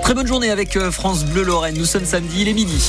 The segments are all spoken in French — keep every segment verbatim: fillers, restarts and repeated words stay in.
Très bonne journée avec France Bleu Lorraine. Nous sommes samedi, il est midi.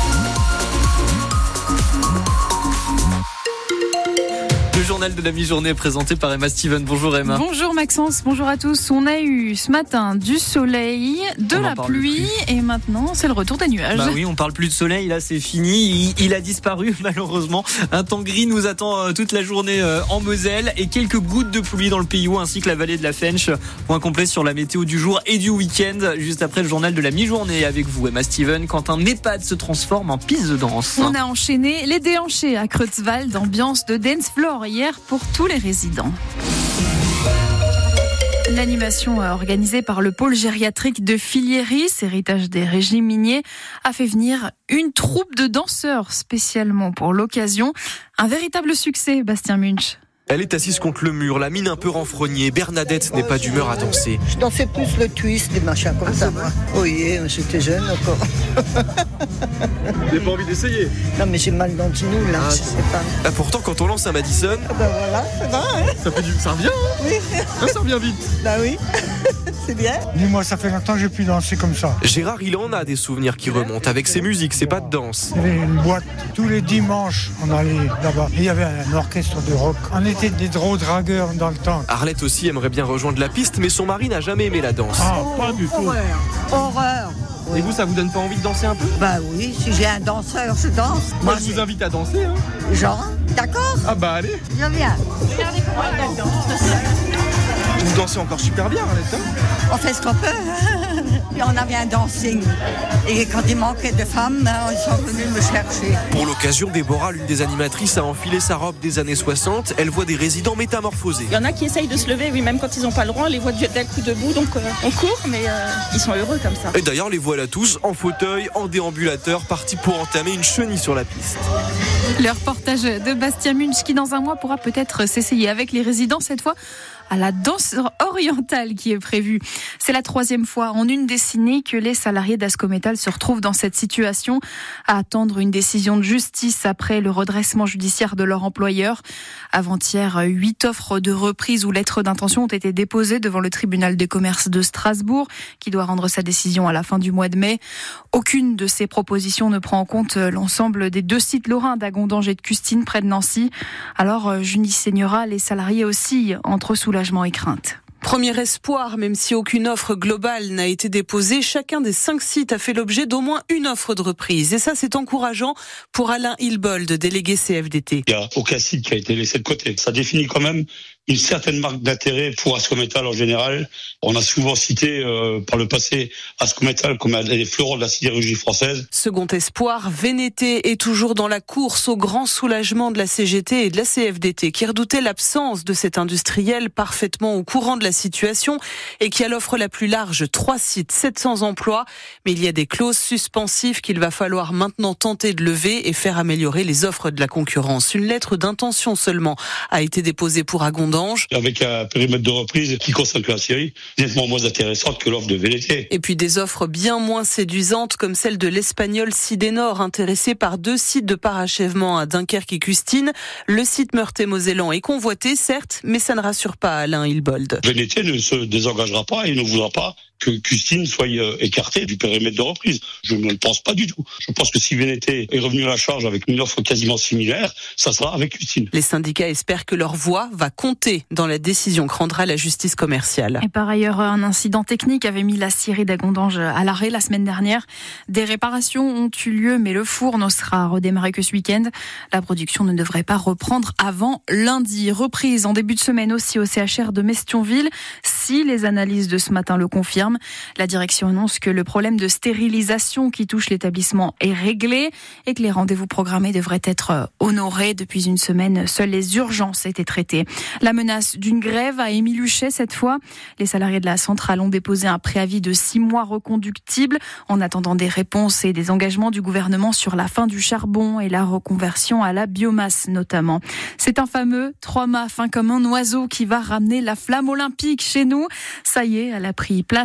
Le journal de la mi-journée présenté par Emma Steven. Bonjour Emma. Bonjour Maxence, bonjour à tous. On a eu ce matin du soleil, de la pluie et maintenant c'est le retour des nuages. Bah oui, on parle plus de soleil, là c'est fini. Il, il a disparu malheureusement. Un temps gris nous attend euh, toute la journée euh, en Moselle et quelques gouttes de pluie dans le Pays Haut ainsi que la vallée de la Fensch. Point complet sur la météo du jour et du week-end. Juste après le journal de la mi-journée avec vous Emma Steven. Quand un EHPAD se transforme en piste de danse. On a enchaîné les déhanchés à Creutzwald, ambiance de dance floor hier pour tous les résidents. L'animation organisée par le pôle gériatrique de Filieris, héritage des régimes miniers, a fait venir une troupe de danseurs spécialement pour l'occasion. Un véritable succès, Bastien Munch. Elle est assise contre le mur, la mine un peu renfrognée. Bernadette n'est pas d'humeur à danser. Je dansais plus le twist, des machins comme ça, moi. Oui, j'étais jeune encore. Vous n'avez pas envie d'essayer? Non, mais j'ai mal dans le genou, là, ah, je sais pas. Ah, pourtant, quand on lance un Madison... Ah ben voilà, ça va, hein. Ça fait du... Ça revient, hein. Oui. Ah, ça revient vite. Bah oui, c'est bien. Dis-moi, ça fait longtemps que j'ai plus dansé comme ça. Gérard, il en a des souvenirs qui remontent avec ses musiques, c'est pas de danse. Il y avait une boîte, tous les dimanches, on allait là-bas. Et il y avait un orchestre de rock. On était des drôles dragueurs dans le temps. Arlette aussi aimerait bien rejoindre la piste, mais son mari n'a jamais aimé la danse. Ah, pas du tout. Horreur, horreur. Oui. Et vous, ça vous donne pas envie de danser un peu? Bah oui, si j'ai un danseur, je danse. Moi, Moi je vous invite à danser, hein. Genre, d'accord? Ah bah allez. Je viens. Regardez comment elle danse. Vous dansez encore super bien, Arlette, hein. On fait ce qu'on peut. Puis on avait un dancing. Et quand il manquait de femmes, ils sont venus me chercher. Pour l'occasion, Déborah, l'une des animatrices, a enfilé sa robe des années soixante. Elle voit des résidents métamorphosés. Il y en a qui essayent de se lever, oui, même quand ils n'ont pas le droit, on les voit d'un coup debout, donc euh, on court, mais euh, ils sont heureux comme ça. Et d'ailleurs, les voilà tous en fauteuil, en déambulateur, partis pour entamer une chenille sur la piste. Le reportage de Bastien Munch qui dans un mois pourra peut-être s'essayer avec les résidents cette fois à la danse orientale qui est prévue. C'est la troisième fois en une décennie que les salariés d'Ascométal se retrouvent dans cette situation, à attendre une décision de justice après le redressement judiciaire de leur employeur. Avant-hier, huit offres de reprise ou lettres d'intention ont été déposées devant le tribunal de commerce de Strasbourg, qui doit rendre sa décision à la fin du mois de mai. Aucune de ces propositions ne prend en compte l'ensemble des deux sites lorrains d'Agondange et de Custine, près de Nancy. Alors, Junie Seigneura, les salariés oscillent entre soulagement et crainte. Premier espoir, même si aucune offre globale n'a été déposée, chacun des cinq sites a fait l'objet d'au moins une offre de reprise. Et ça, c'est encourageant pour Alain Hilbold, délégué C F D T. Il n'y a aucun site qui a été laissé de côté. Ça définit quand même une certaine marque d'intérêt pour Ascométal en général. On a souvent cité euh, par le passé Ascométal comme un des fleurons de la sidérurgie française. Second espoir, V N T est toujours dans la course au grand soulagement de la C G T et de la C F D T, qui redoutaient l'absence de cet industriel parfaitement au courant de la situation et qui a l'offre la plus large, trois sites, sept cents emplois. Mais il y a des clauses suspensives qu'il va falloir maintenant tenter de lever et faire améliorer les offres de la concurrence. Une lettre d'intention seulement a été déposée pour Agondange. Avec un périmètre de reprise qui concerne que la série, nettement moins intéressante que l'offre de V N T. Et puis des offres bien moins séduisantes comme celle de l'Espagnol Sidénor, intéressé par deux sites de parachèvement à Dunkerque et Custine. Le site Meurthe-et-Mosellan est convoité, certes, mais ça ne rassure pas Alain Hilbold. V N T ne se désengagera pas et ne voudra pas que Custine soit écartée du périmètre de reprise. Je ne le pense pas du tout. Je pense que si V N T est revenu à la charge avec une offre quasiment similaire, ça sera avec Custine. Les syndicats espèrent que leur voix va compter dans la décision que rendra la justice commerciale. Et par ailleurs, un incident technique avait mis la scierie d'Agondange à l'arrêt la semaine dernière. Des réparations ont eu lieu, mais le four ne sera redémarré que ce week-end. La production ne devrait pas reprendre avant lundi. Reprise en début de semaine aussi au C H R de Mestionville, si les analyses de ce matin le confirment. La direction annonce que le problème de stérilisation qui touche l'établissement est réglé et que les rendez-vous programmés devraient être honorés. Depuis une semaine, seules les urgences étaient traitées. La menace d'une grève à Émile-Huchet cette fois. Les salariés de la centrale ont déposé un préavis de six mois reconductible en attendant des réponses et des engagements du gouvernement sur la fin du charbon et la reconversion à la biomasse notamment. C'est un fameux trois mâts fin comme un oiseau qui va ramener la flamme olympique chez nous. Ça y est, elle a pris place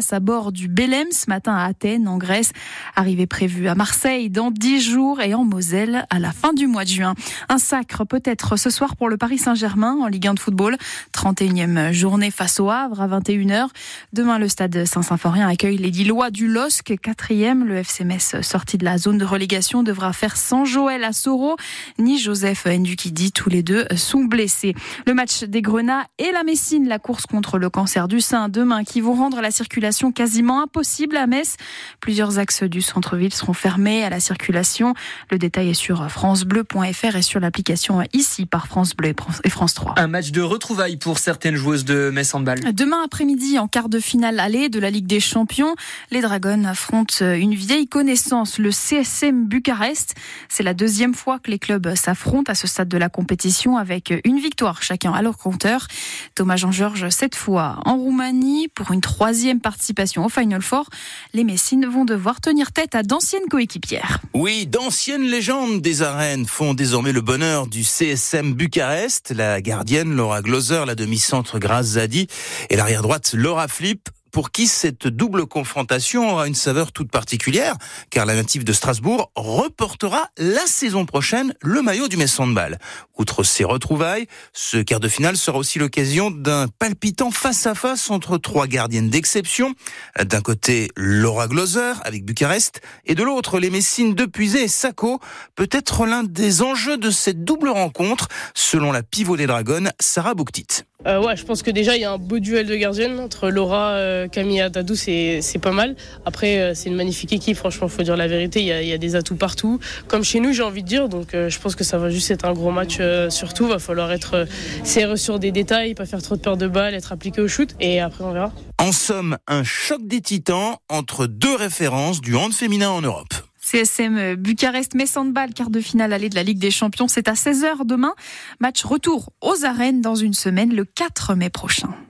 passe à bord du Belém ce matin à Athènes, en Grèce. Arrivée prévue à Marseille dans dix jours et en Moselle à la fin du mois de juin. Un sacre peut-être ce soir pour le Paris Saint-Germain en Ligue un de football. trente et unième journée face au Havre à vingt et une heures. Demain, le stade Saint-Symphorien accueille les Lillois du L O S C. Quatrième, le F C Metz, sorti de la zone de relégation, devra faire sans Joël Assoro ni Joseph Ndukidi. Tous les deux sont blessés. Le match des Grenats et la Messine, la course contre le cancer du sein demain, qui vont rendre la circulation quasiment impossible à Metz. Plusieurs axes du centre-ville seront fermés à la circulation. Le détail est sur francebleu point f r et sur l'application ici par France Bleu et France trois. Un match de retrouvailles pour certaines joueuses de Metz Handball. Demain après-midi, en quart de finale aller de la Ligue des Champions, les Dragons affrontent une vieille connaissance, le C S M Bucarest. C'est la deuxième fois que les clubs s'affrontent à ce stade de la compétition avec une victoire chacun à leur compteur. Thomas Jean-Georges, cette fois en Roumanie, pour une troisième participation au Final Four. Les Messines vont devoir tenir tête à d'anciennes coéquipières. Oui, d'anciennes légendes des arènes font désormais le bonheur du C S M Bucarest. La gardienne Laura Gloser, la demi-centre Grace Zadi et l'arrière-droite Laura Flip, pour qui cette double confrontation aura une saveur toute particulière, car la native de Strasbourg reportera la saison prochaine le maillot du Metz Handball. Outre ces retrouvailles, ce quart de finale sera aussi l'occasion d'un palpitant face-à-face entre trois gardiennes d'exception. D'un côté, Laura Gloser avec Bucarest, et de l'autre, les Messines de Puisé et Sacco. Peut-être l'un des enjeux de cette double rencontre, selon la pivot des Dragons, Sarah Bouktit. Euh, ouais, je pense que déjà il y a un beau duel de gardiennes entre Laura, euh, Camille et Dadou, c'est, c'est pas mal. Après, euh, c'est une magnifique équipe, franchement, faut dire la vérité, il y a, il y a des atouts partout. Comme chez nous, j'ai envie de dire, donc euh, je pense que ça va juste être un gros match. Euh, surtout, va falloir être euh, sérieux sur des détails, pas faire trop de peur de balle, être appliqué au shoot, et après on verra. En somme, un choc des titans entre deux références du hand féminin en Europe. C S M Bucarest Metz Handball, quart de finale aller de la Ligue des Champions, c'est à seize heures demain. Match retour aux arènes dans une semaine, le quatre mai prochain.